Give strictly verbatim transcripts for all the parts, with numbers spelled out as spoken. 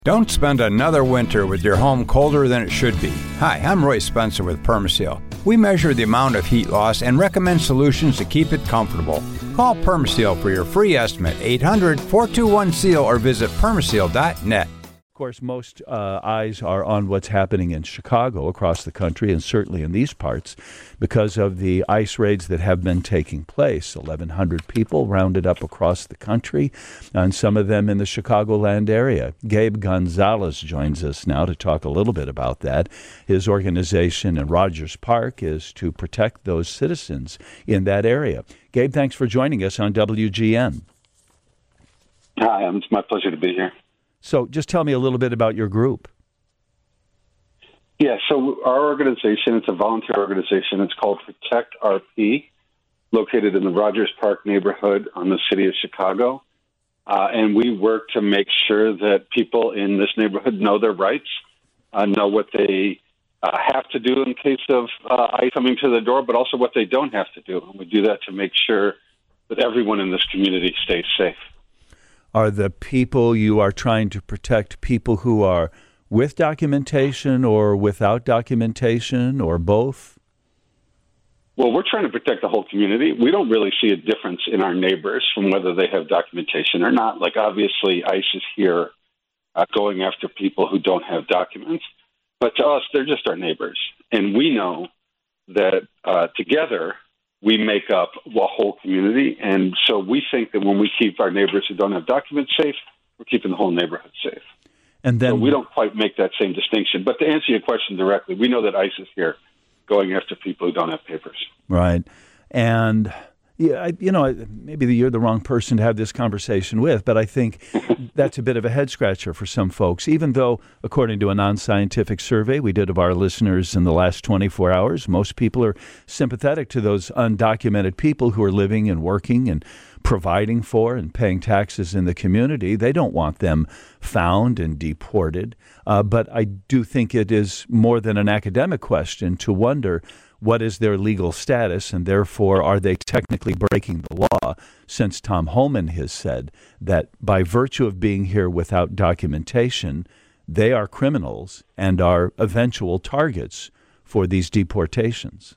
Don't spend another winter with your home colder than it should be. Hi, I'm Roy Spencer with Permaseal. We measure the amount of heat loss and recommend solutions to keep it comfortable. Call Permaseal for your free estimate, eight hundred, four two one, SEAL, or visit permaseal dot net. Of course, most uh, eyes are on what's happening in Chicago, across the country, and certainly in these parts because of the ICE raids that have been taking place. eleven hundred people rounded up across the country, and some of them in the Chicagoland area. Gabe Gonzalez joins us now to talk a little bit about that. His organization in Rogers Park is to protect those citizens in that area. Gabe, thanks for joining us on W G N. Hi, it's my pleasure to be here. So just tell me a little bit about your group. Yeah, so our organization, it's a volunteer organization. It's called Protect R P, located in the Rogers Park neighborhood on the city of Chicago. Uh, and we work to make sure that people in this neighborhood know their rights, uh, know what they uh, have to do in case of uh, ICE coming to the door, but also what they don't have to do. And we do that to make sure that everyone in this community stays safe. Are the people you are trying to protect people who are with documentation or without documentation or both? Well, we're trying to protect the whole community. We don't really see a difference in our neighbors from whether they have documentation or not. Like, obviously, ICE is here uh, going after people who don't have documents. But to us, they're just our neighbors. And we know that uh, together, we make up a whole community, and so we think that when we keep our neighbors who don't have documents safe, we're keeping the whole neighborhood safe. And then so we don't quite make that same distinction. But to answer your question directly, we know that ICE is here going after people who don't have papers. Right. And, yeah, I, you know, maybe you're the wrong person to have this conversation with, but I think that's a bit of a head-scratcher for some folks, even though, according to a non-scientific survey we did of our listeners in the last twenty-four hours, most people are sympathetic to those undocumented people who are living and working and providing for and paying taxes in the community. They don't want them found and deported. Uh, but I do think it is more than an academic question to wonder, what is their legal status, and therefore are they technically breaking the law, since Tom Homan has said that by virtue of being here without documentation, they are criminals and are eventual targets for these deportations.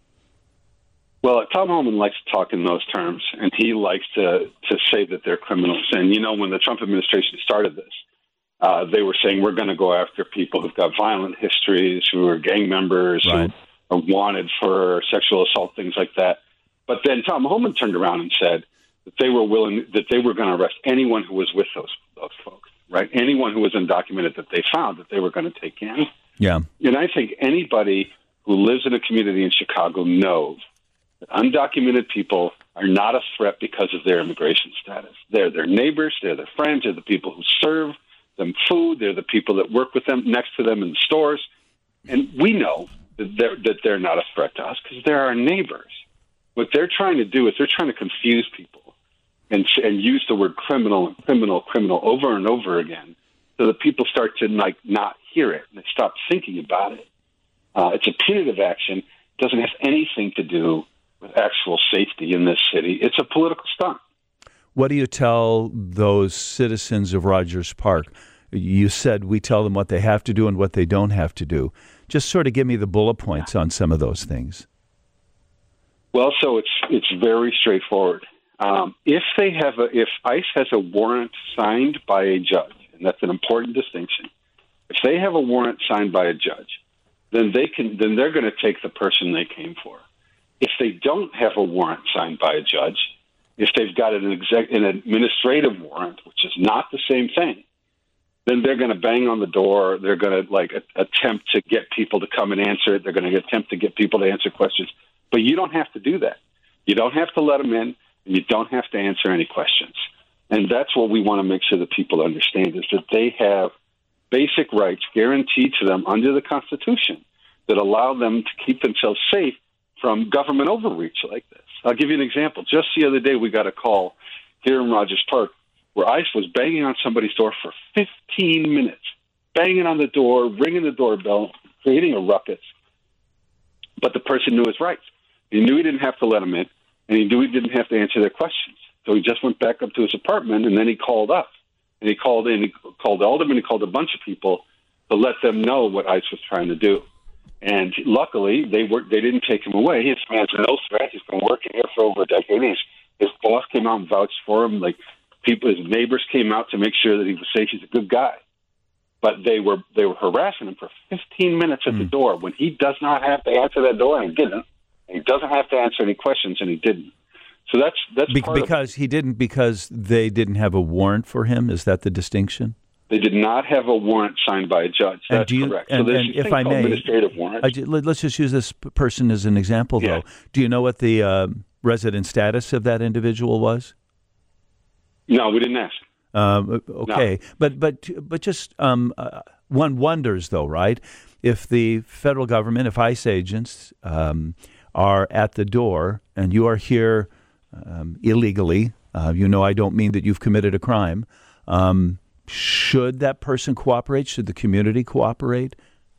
Well, Tom Homan likes to talk in those terms, and he likes to, to say that they're criminals. And, you know, when the Trump administration started this, uh, they were saying we're going to go after people who've got violent histories, who are gang members, right, who are wanted for sexual assault, things like that. But then Tom Homan turned around and said that they were willing, that they were going to arrest anyone who was with those those folks, right? Anyone who was undocumented that they found that they were going to take in. Yeah. And I think anybody who lives in a community in Chicago knows that undocumented people are not a threat because of their immigration status. They're their neighbors, they're their friends, they're the people who serve them food, they're the people that work with them, next to them in the stores. And we know that they're, that they're not a threat to us because they're our neighbors. What they're trying to do is they're trying to confuse people and, and use the word criminal and criminal, criminal over and over again so that people start to like not hear it and they stop thinking about it. Uh, it's a punitive action. It doesn't have anything to do with actual safety in this city. It's a political stunt. What do you tell those citizens of Rogers Park? You said we tell them what they have to do and what they don't have to do. Just sort of give me the bullet points on some of those things. Well, so it's it's very straightforward. Um, if they have a, if ICE has a warrant signed by a judge, and that's an important distinction, if they have a warrant signed by a judge, then they can then they're going to take the person they came for. If they don't have a warrant signed by a judge, if they've got an, exec, an administrative warrant, which is not the same thing, then they're going to bang on the door. They're going to like a, attempt to get people to come and answer it. They're going to attempt to get people to answer questions. But you don't have to do that. You don't have to let them in, and you don't have to answer any questions. And that's what we want to make sure that people understand, is that they have basic rights guaranteed to them under the Constitution that allow them to keep themselves safe from government overreach like this. I'll give you an example. Just the other day, we got a call here in Rogers Park where ICE was banging on somebody's door for fifteen minutes, banging on the door, ringing the doorbell, creating a ruckus. But the person knew his rights. He knew he didn't have to let them in, and he knew he didn't have to answer their questions. So he just went back up to his apartment, and then he called us. and he called in, he called Alderman, he called a bunch of people to let them know what ICE was trying to do. And luckily, they were they didn't take him away. His man's no threat. He's been working here for over a decade. He's, his boss came out and vouched for him. Like people, his neighbors came out to make sure that he was safe. He's a good guy. But they were they were harassing him for fifteen minutes at mm. the door when he does not have to answer that door, and he didn't. And he doesn't have to answer any questions, and he didn't. So that's that's Be- part because of he didn't because they didn't have a warrant for him. Is that the distinction? They did not have a warrant signed by a judge. That's you, correct. And, so there's and a if thing I called may, administrative warrants. I ju- let's just use this p- person as an example, Yeah. though. Do you know what the uh, resident status of that individual was? No, we didn't ask. Um, okay, no. but but but just um, uh, one wonders, though, right? If the federal government, if ICE agents um, are at the door and you are here um, illegally, uh, you know, I don't mean that you've committed a crime. Um, should that person cooperate? Should the community cooperate?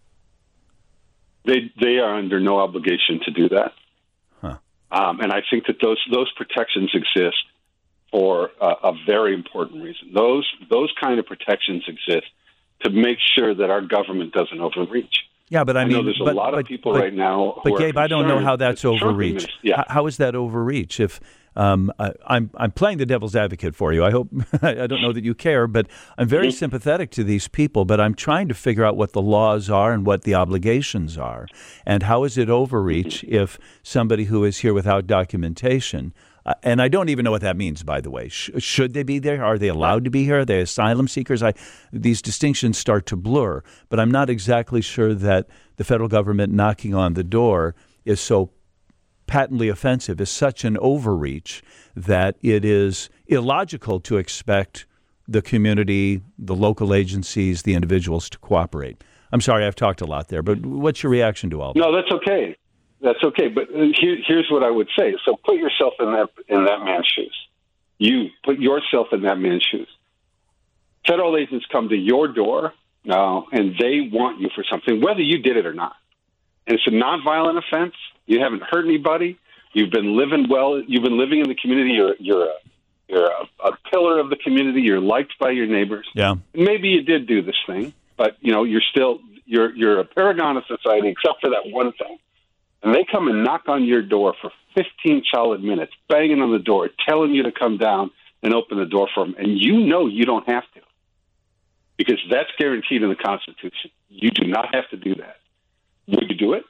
They they are under no obligation to do that, huh. um, and I think that those those protections exist for a, a very important reason. Those those kind of protections exist to make sure that our government doesn't overreach. Yeah, but I, I mean, know there's a but, lot but, of people but, right now. But who Gabe, are I don't know how that that's overreach. Yeah. How, how is that overreach? If um, I, I'm I'm playing the devil's advocate for you. I hope I don't know that you care, but I'm very mm-hmm. sympathetic to these people. But I'm trying to figure out what the laws are and what the obligations are, and how is it overreach mm-hmm. if somebody who is here without documentation. Uh, and I don't even know what that means, by the way. Sh- should they be there? Are they allowed to be here? Are they asylum seekers? I, these distinctions start to blur, but I'm not exactly sure that the federal government knocking on the door is so patently offensive, is such an overreach that it is illogical to expect the community, the local agencies, the individuals to cooperate. I'm sorry, I've talked a lot there, but what's your reaction to all that? No, that's okay. That's okay, but here, here's what I would say. So put yourself in that in that man's shoes. You put yourself in that man's shoes. Federal agents come to your door now, and they want you for something, whether you did it or not. And it's a nonviolent offense. You haven't hurt anybody. You've been living well. You've been living in the community. You're you're a you're a, a pillar of the community. You're liked by your neighbors. Yeah. Maybe you did do this thing, but you know you're still you're you're a paragon of society, except for that one thing. And they come and knock on your door for fifteen solid minutes, banging on the door, telling you to come down and open the door for them. And you know you don't have to, because that's guaranteed in the Constitution. You do not have to do that. Would you do it?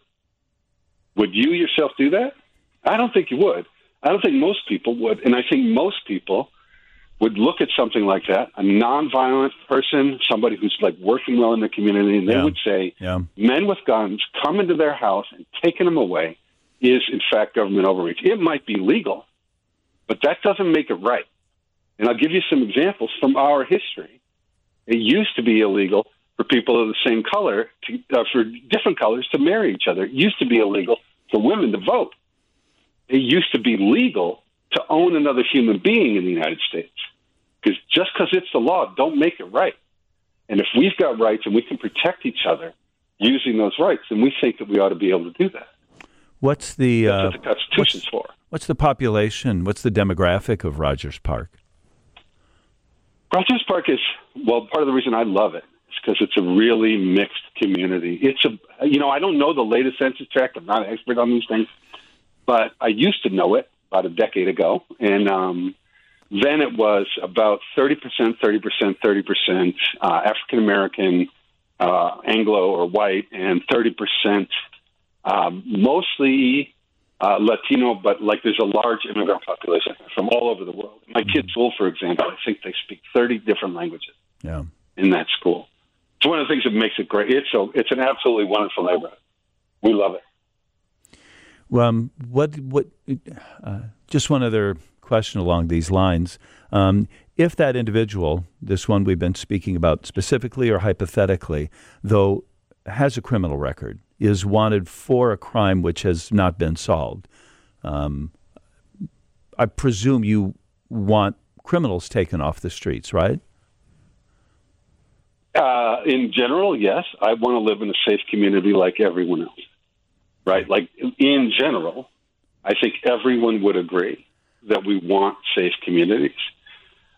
Would you yourself do that? I don't think you would. I don't think most people would. And I think most people would look at something like that, a nonviolent person, somebody who's like working well in the community, and they yeah. would say, yeah. men with guns coming to their house and taking them away is, in fact, government overreach. It might be legal, but that doesn't make it right. And I'll give you some examples from our history. It used to be illegal for people of the same color, to, uh, for different colors, to marry each other. It used to be illegal for women to vote. It used to be legal to own another human being in the United States. Because just because it's the law, don't make it right. And if we've got rights and we can protect each other using those rights, then we think that we ought to be able to do that. What's the, uh, That's what the Constitution's what's, for. What's the population? What's the demographic of Rogers Park? Rogers Park is, well, part of the reason I love it is because it's a really mixed community. It's a, you know, I don't know the latest census tract. I'm not an expert on these things, but I used to know it about a decade ago. And, um, then it was about thirty percent, thirty percent, thirty percent uh, African-American, uh, Anglo or white, and thirty percent um, mostly uh, Latino, but like there's a large immigrant population from all over the world. My kids' school, for example, I think they speak thirty different languages yeah. in that school. It's one of the things that makes it great. It's, a, it's an absolutely wonderful neighborhood. We love it. Well, um, what, what, uh, just one other question along these lines. Um, if that individual, this one we've been speaking about specifically or hypothetically, though has a criminal record, is wanted for a crime which has not been solved, um, I presume you want criminals taken off the streets, right? Uh, in general, yes. I want to live in a safe community like everyone else, right? Like in general, I think everyone would agree that we want safe communities.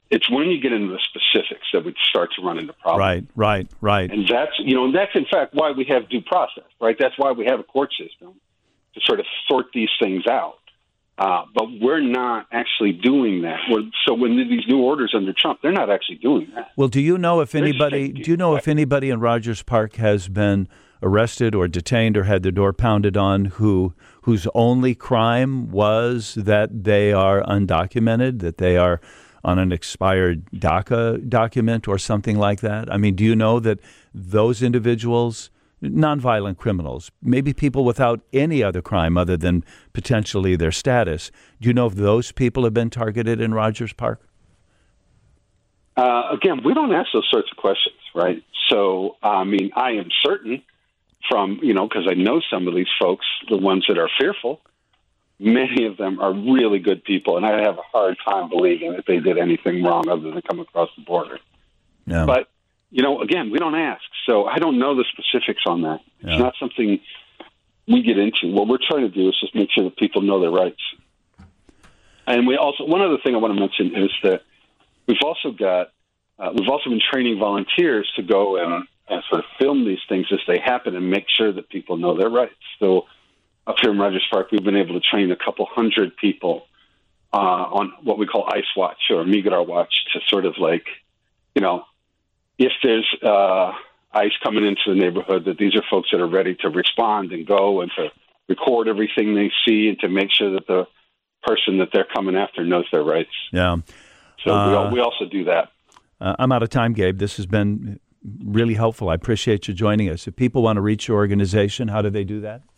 It's when you get into the specifics that we start to run into problems. Right, right, right. And that's, you know, that's in fact why we have due process, right? That's why we have a court system to sort of sort these things out. Uh, but we're not actually doing that. We're, so when these new orders under Trump, they're not actually doing that. Well, do you know if anybody? Do you know if anybody in Rogers Park has been arrested or detained or had their door pounded on who whose only crime was that they are undocumented, that they are on an expired DACA document or something like that? I mean, do you know that those individuals, nonviolent criminals, maybe people without any other crime other than potentially their status, do you know if those people have been targeted in Rogers Park? Uh, again, we don't ask those sorts of questions, right? So, I mean, I am certain from, you know, because I know some of these folks, the ones that are fearful, many of them are really good people, and I have a hard time believing that they did anything wrong other than come across the border. Yeah. But, you know, again, we don't ask, so I don't know the specifics on that. It's Yeah. not something we get into. What we're trying to do is just make sure that people know their rights. And we also, one other thing I want to mention is that we've also got, uh, we've also been training volunteers to go and, and sort of film these things as they happen and make sure that people know their rights. So up here in Rogers Park, we've been able to train a couple hundred people uh, on what we call ICE Watch or Migrar Watch to sort of like, you know, if there's uh, ICE coming into the neighborhood, that these are folks that are ready to respond and go and to record everything they see and to make sure that the person that they're coming after knows their rights. Yeah. So uh, we, al- we also do that. Uh, I'm out of time, Gabe. This has been really helpful. I appreciate you joining us. If people want to reach your organization, how do they do that?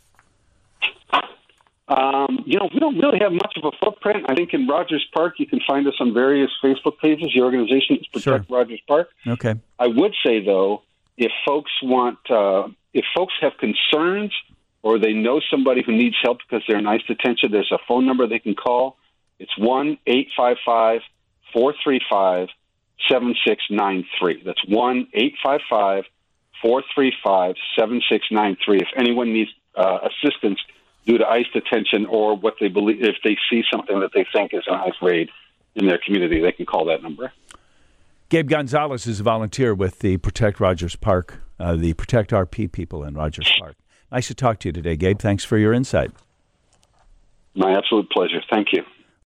Um, you know, we don't really have much of a footprint. I think in Rogers Park, you can find us on various Facebook pages. The organization is Protect Sure. Rogers Park. Okay. I would say, though, if folks want, uh, if folks have concerns or they know somebody who needs help because they're in ICE detention, there's a phone number they can call. It's one eight five five, four three five, seven six nine three. That's one eight five five, four three five, seven six nine three. If anyone needs uh, assistance due to ICE detention or what they believe, if they see something that they think is an ICE raid in their community, they can call that number. Gabe Gonzalez is a volunteer with the Protect Rogers Park, uh, the Protect R P people in Rogers Park. Nice to talk to you today, Gabe. Thanks for your insight. My absolute pleasure. Thank you.